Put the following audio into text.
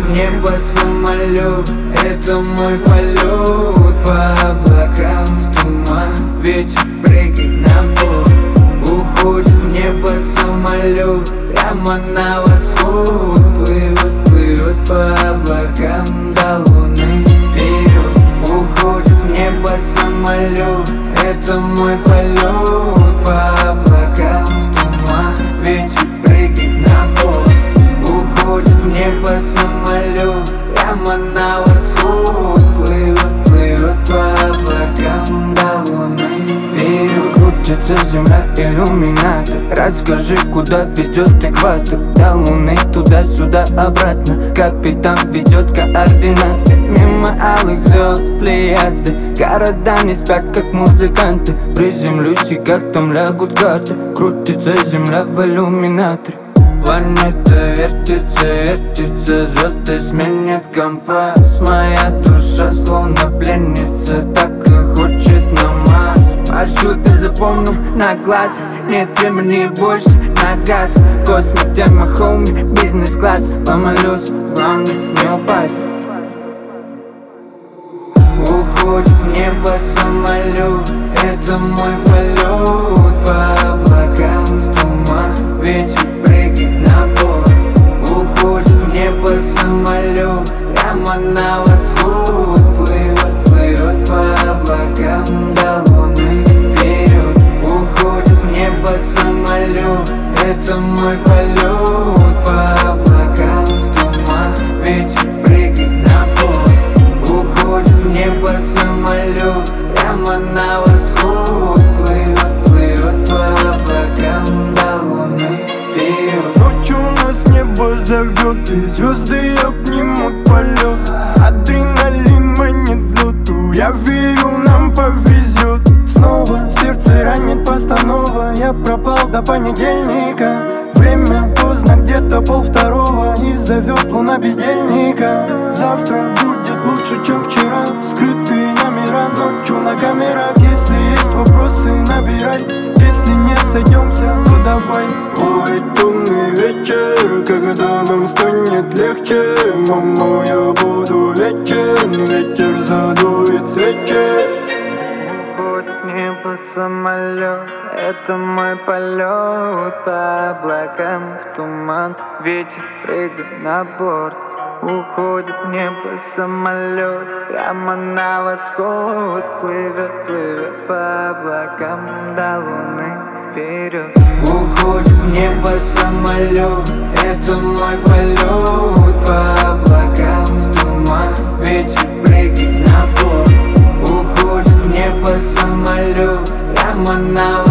в небо самолет, это мой полет. По облакам в туман, ветер прыгает на борт. Уходит в небо самолет, прямо на восход. Плывет, плывет по облакам до луны вперед. Уходит в небо самолет, это мой полет. По облакам в туман, ветер прыгает на борт. Уходит в небо самолет, прямо на восход. Плывет, плывет по облакам до луны вперед. Крутится земля, иллюминатор. Расскажи, куда ведет экватор. До луны, туда-сюда, обратно. Капитан ведет координаты. Мимо алых звезд, плеяды. Города не спят, как музыканты. Приземлюсь, и как там лягут карты. Крутится земля в иллюминаторе. Планета вертится, вертится, звезды сменят компас. Моя душа словно пленница, так и хочет на Марс. Маршруты запомнил на глаз, нет времени больше на газ. Космик, тема, хоуми, бизнес-класс. Помолюсь, главное не упасть. Уходит в небо самолет, это мой полет. По облакам в туман, ветер прыгает на борт. Уходит в небо самолет, прямо на восход. Плывет, плывет по облакам до луны вперед. Уходит в небо самолет, это мой полет. По облакам в туман, ветер прыгает на борт. Уходит в небо самолет, прямо на восход. Плывет, плывет по облакам до луны вперед. Ночью нас небо зовет, и звезды обнимут полет. Адреналин манит взлету, я верю, нам повезет. Снова сердце ранит постанова, я пропал до понедельника. Время поздно, где-то 1:30, и зовет луна бездельника. Завтра будет лучше, чем вчера. Скрытые номера ночью на камерах. Если есть вопросы, набирай. Если не сойдемся, то давай. Ой, темный вечер, когда нам станет легче. Мама, я буду вечен, ветер задует свечи. Уходит в небо самолет, это мой полет. По облакам в туман, ветер прыгает на борт. Уходит в небо самолет, прямо на восход. Плывет, плывет по облакам до луны вперед. Уходит в небо самолет, это мой полет. По облакам в туман, ветер прыгает на борт. Уходит в небо самолет, прямо на